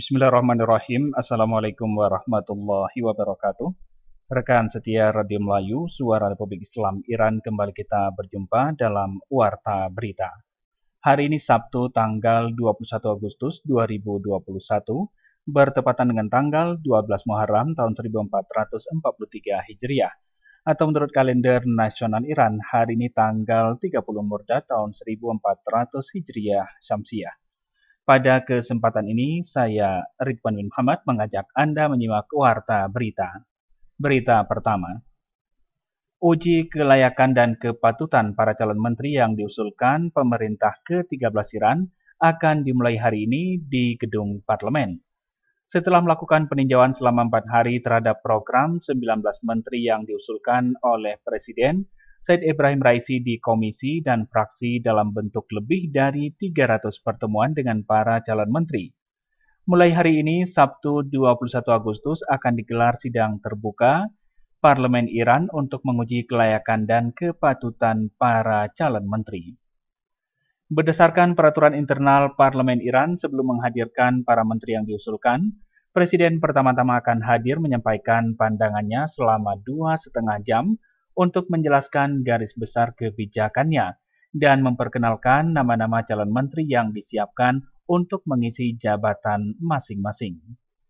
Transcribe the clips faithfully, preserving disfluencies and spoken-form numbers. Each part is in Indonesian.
Bismillahirrahmanirrahim. Assalamualaikum warahmatullahi wabarakatuh. Rekan setia Radio Melayu, Suara Republik Islam Iran, kembali kita berjumpa dalam Warta Berita. Hari ini Sabtu tanggal dua puluh satu Agustus dua ribu dua puluh satu, bertepatan dengan tanggal dua belas Muharram tahun seribu empat ratus empat puluh tiga Hijriah. Atau menurut kalender nasional Iran, hari ini tanggal tiga puluh Mordad tahun seribu empat ratus Hijriah Syamsiah. Pada kesempatan ini, saya Ridwan bin Muhammad mengajak Anda menyimak Warta Berita. Berita pertama, uji kelayakan dan kepatutan para calon menteri yang diusulkan pemerintah ke tiga belas Iran akan dimulai hari ini di gedung parlemen. Setelah melakukan peninjauan selama empat hari terhadap program sembilan belas menteri yang diusulkan oleh Presiden Said Ibrahim Raisi di komisi dan fraksi dalam bentuk lebih dari tiga ratus pertemuan dengan para calon menteri. Mulai hari ini, Sabtu dua puluh satu Agustus, akan digelar sidang terbuka Parlemen Iran untuk menguji kelayakan dan kepatutan para calon menteri. Berdasarkan peraturan internal Parlemen Iran, sebelum menghadirkan para menteri yang diusulkan, Presiden pertama-tama akan hadir menyampaikan pandangannya selama dua setengah jam untuk menjelaskan garis besar kebijakannya dan memperkenalkan nama-nama calon menteri yang disiapkan untuk mengisi jabatan masing-masing.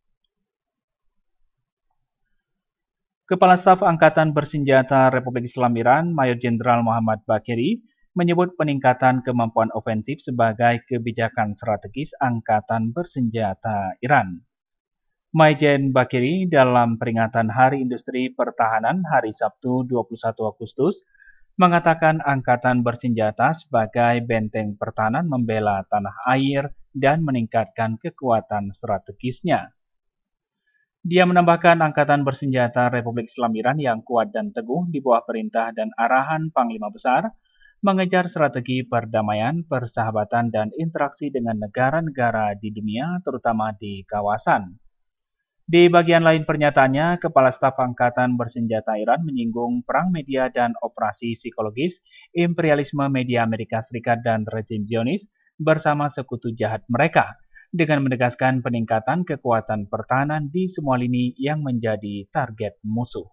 Kepala Staf Angkatan Bersenjata Republik Islam Iran, Mayor Jenderal Muhammad Baqeri, menyebut peningkatan kemampuan ofensif sebagai kebijakan strategis Angkatan Bersenjata Iran. Maijen Baqeri dalam peringatan Hari Industri Pertahanan hari Sabtu dua puluh satu Agustus mengatakan Angkatan Bersenjata sebagai benteng pertahanan membela tanah air dan meningkatkan kekuatan strategisnya. Dia menambahkan Angkatan Bersenjata Republik Islam Iran yang kuat dan teguh di bawah perintah dan arahan Panglima Besar mengejar strategi perdamaian, persahabatan, dan interaksi dengan negara-negara di dunia, terutama di kawasan. Di bagian lain pernyataannya, Kepala Staf Angkatan Bersenjata Iran menyinggung perang media dan operasi psikologis, imperialisme media Amerika Serikat dan rezim Zionis bersama sekutu jahat mereka, dengan menegaskan peningkatan kekuatan pertahanan di semua lini yang menjadi target musuh.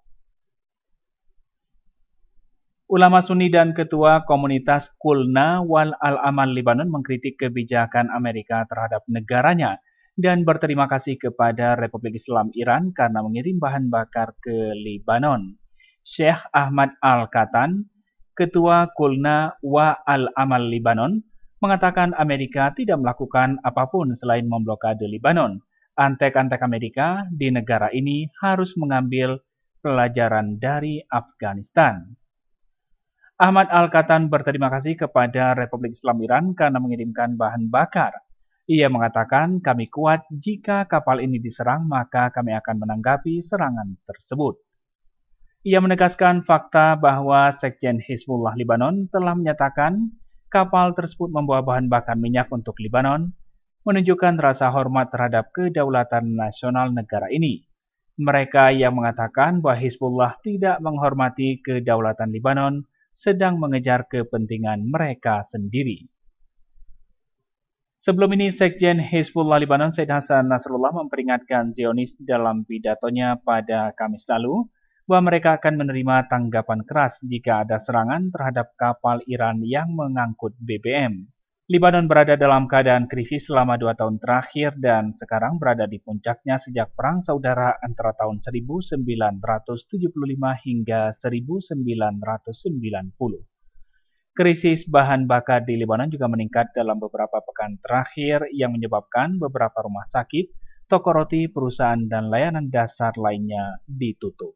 Ulama Sunni dan Ketua Komunitas Qulna wal Al-Amal Libanon mengkritik kebijakan Amerika terhadap negaranya dan berterima kasih kepada Republik Islam Iran karena mengirim bahan bakar ke Libanon. Syekh Ahmad Al-Katan, Ketua Qulna wa Al-Amal Libanon, mengatakan Amerika tidak melakukan apapun selain memblokade Libanon. Antek-antek Amerika di negara ini harus mengambil pelajaran dari Afghanistan. Ahmad Al-Katan berterima kasih kepada Republik Islam Iran karena mengirimkan bahan bakar. Ia mengatakan, kami kuat jika kapal ini diserang, maka kami akan menanggapi serangan tersebut. Ia menegaskan fakta bahwa Sekjen Hizbullah Libanon telah menyatakan kapal tersebut membawa bahan bakar minyak untuk Libanon, menunjukkan rasa hormat terhadap kedaulatan nasional negara ini. Mereka yang mengatakan bahwa Hizbullah tidak menghormati kedaulatan Libanon sedang mengejar kepentingan mereka sendiri. Sebelum ini, Sekjen Hizbullah Libanon Said Hasan Nasrullah memperingatkan Zionis dalam pidatonya pada Kamis lalu bahwa mereka akan menerima tanggapan keras jika ada serangan terhadap kapal Iran yang mengangkut B B M. Libanon berada dalam keadaan krisis selama dua tahun terakhir dan sekarang berada di puncaknya sejak Perang Saudara antara tahun seribu sembilan ratus tujuh puluh lima hingga seribu sembilan ratus sembilan puluh. Krisis bahan bakar di Libanon juga meningkat dalam beberapa pekan terakhir yang menyebabkan beberapa rumah sakit, toko roti, perusahaan, dan layanan dasar lainnya ditutup.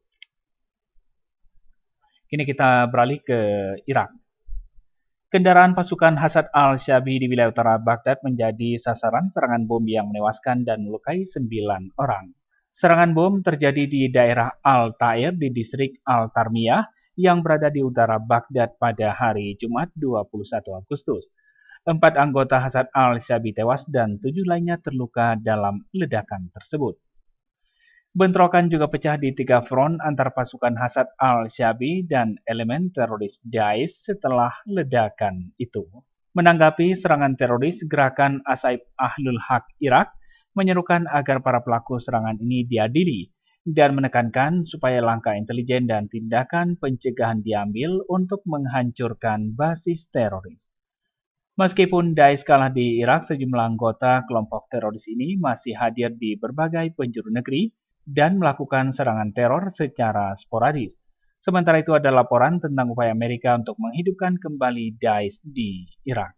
Kini kita beralih ke Irak. Kendaraan pasukan Hasad al-Shabi di wilayah utara Baghdad menjadi sasaran serangan bom yang menewaskan dan melukai sembilan orang. Serangan bom terjadi di daerah Al-Ta'ir di distrik Al-Tarmiyah yang berada di utara Baghdad pada hari Jumat dua puluh satu Agustus. Empat anggota Hasad al-Shabi tewas dan tujuh lainnya terluka dalam ledakan tersebut. Bentrokan juga pecah di tiga front antar pasukan Hasad al-Shabi dan elemen teroris Daesh setelah ledakan itu. Menanggapi serangan teroris, gerakan Asaib Ahlul Haq Irak menyerukan agar para pelaku serangan ini diadili dan menekankan supaya langkah intelijen dan tindakan pencegahan diambil untuk menghancurkan basis teroris. Meskipun Daesh kalah di Irak, sejumlah anggota kelompok teroris ini masih hadir di berbagai penjuru negeri dan melakukan serangan teror secara sporadis. Sementara itu ada laporan tentang upaya Amerika untuk menghidupkan kembali Daesh di Irak.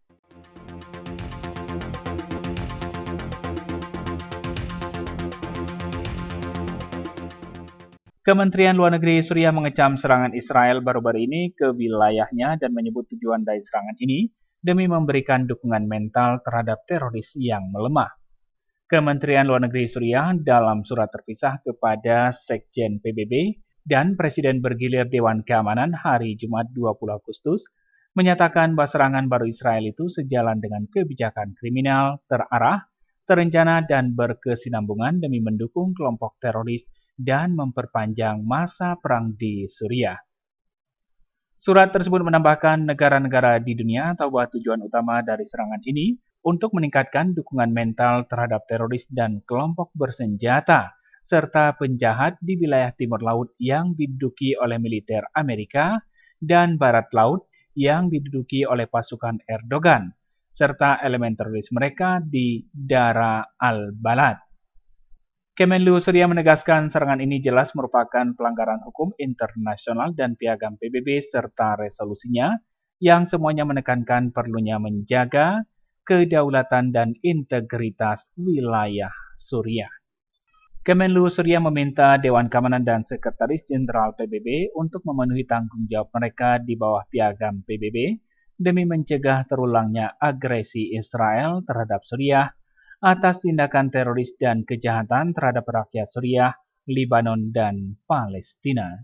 Kementerian Luar Negeri Suriah mengecam serangan Israel baru-baru ini ke wilayahnya dan menyebut tujuan dari serangan ini demi memberikan dukungan mental terhadap teroris yang melemah. Kementerian Luar Negeri Suriah dalam surat terpisah kepada Sekjen P B B dan Presiden bergilir Dewan Keamanan hari Jumat dua puluh Agustus menyatakan bahwa serangan baru Israel itu sejalan dengan kebijakan kriminal, terarah, terencana, dan berkesinambungan demi mendukung kelompok teroris dan memperpanjang masa perang di Suriah. Surat tersebut menambahkan negara-negara di dunia tahu bahwa tujuan utama dari serangan ini untuk meningkatkan dukungan mental terhadap teroris dan kelompok bersenjata, serta penjahat di wilayah Timur Laut yang diduduki oleh militer Amerika dan Barat Laut yang diduduki oleh pasukan Erdogan, serta elemen teroris mereka di Dara al-Balad. Kemenlu Suriah menegaskan serangan ini jelas merupakan pelanggaran hukum internasional dan piagam P B B serta resolusinya yang semuanya menekankan perlunya menjaga kedaulatan dan integritas wilayah Suriah. Kemenlu Suriah meminta Dewan Keamanan dan Sekretaris Jenderal P B B untuk memenuhi tanggung jawab mereka di bawah piagam P B B demi mencegah terulangnya agresi Israel terhadap Suriah atas tindakan teroris dan kejahatan terhadap rakyat Suriah, Lebanon, dan Palestina.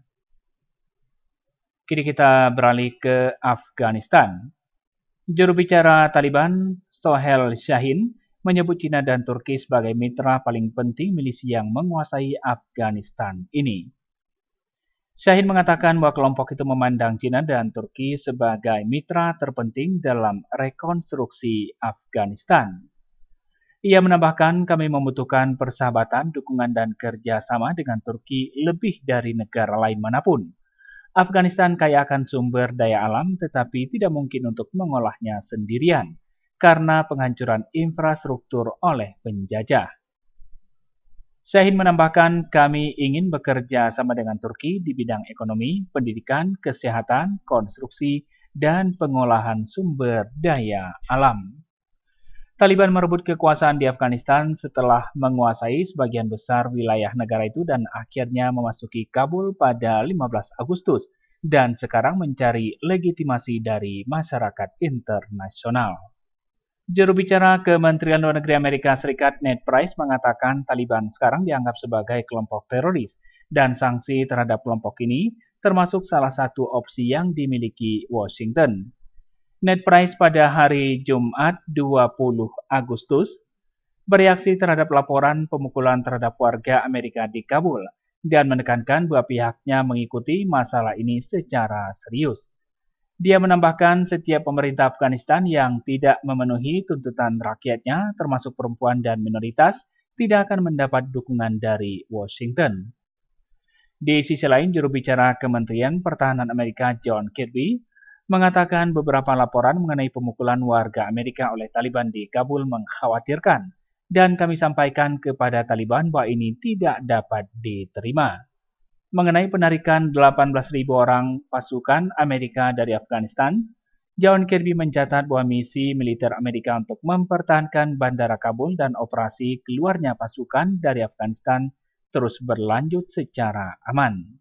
Kini kita beralih ke Afghanistan. Juru bicara Taliban, Sohail Shaheen, menyebut China dan Turki sebagai mitra paling penting milisi yang menguasai Afghanistan ini. Shaheen mengatakan bahwa kelompok itu memandang China dan Turki sebagai mitra terpenting dalam rekonstruksi Afghanistan. Ia menambahkan, kami membutuhkan persahabatan, dukungan, dan kerjasama dengan Turki lebih dari negara lain manapun. Afghanistan kaya akan sumber daya alam, tetapi tidak mungkin untuk mengolahnya sendirian, karena penghancuran infrastruktur oleh penjajah. Shaheen menambahkan, kami ingin bekerja sama dengan Turki di bidang ekonomi, pendidikan, kesehatan, konstruksi, dan pengolahan sumber daya alam. Taliban merebut kekuasaan di Afghanistan setelah menguasai sebagian besar wilayah negara itu dan akhirnya memasuki Kabul pada lima belas Agustus dan sekarang mencari legitimasi dari masyarakat internasional. Juru bicara Kementerian Luar Negeri Amerika Serikat Ned Price mengatakan Taliban sekarang dianggap sebagai kelompok teroris dan sanksi terhadap kelompok ini termasuk salah satu opsi yang dimiliki Washington. Ned Price pada hari Jumat dua puluh Agustus bereaksi terhadap laporan pemukulan terhadap warga Amerika di Kabul dan menekankan bahwa pihaknya mengikuti masalah ini secara serius. Dia menambahkan setiap pemerintah Afghanistan yang tidak memenuhi tuntutan rakyatnya, termasuk perempuan dan minoritas, tidak akan mendapat dukungan dari Washington. Di sisi lain, juru bicara Kementerian Pertahanan Amerika John Kirby mengatakan beberapa laporan mengenai pemukulan warga Amerika oleh Taliban di Kabul mengkhawatirkan dan kami sampaikan kepada Taliban bahwa ini tidak dapat diterima. Mengenai penarikan delapan belas ribu orang pasukan Amerika dari Afghanistan, John Kirby mencatat bahwa misi militer Amerika untuk mempertahankan bandara Kabul dan operasi keluarnya pasukan dari Afghanistan terus berlanjut secara aman.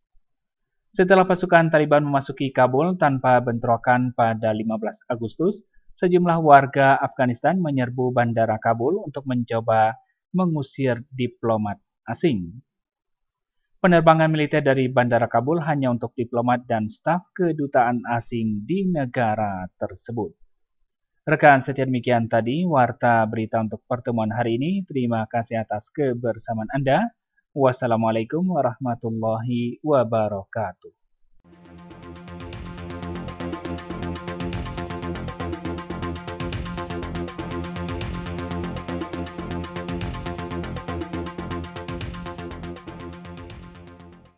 Setelah pasukan Taliban memasuki Kabul tanpa bentrokan pada lima belas Agustus, sejumlah warga Afghanistan menyerbu bandara Kabul untuk mencoba mengusir diplomat asing. Penerbangan militer dari bandara Kabul hanya untuk diplomat dan staf kedutaan asing di negara tersebut. Rekan setia demikian tadi warta berita untuk pertemuan hari ini. Terima kasih atas kebersamaan Anda. Wassalamualaikum warahmatullahi wabarakatuh.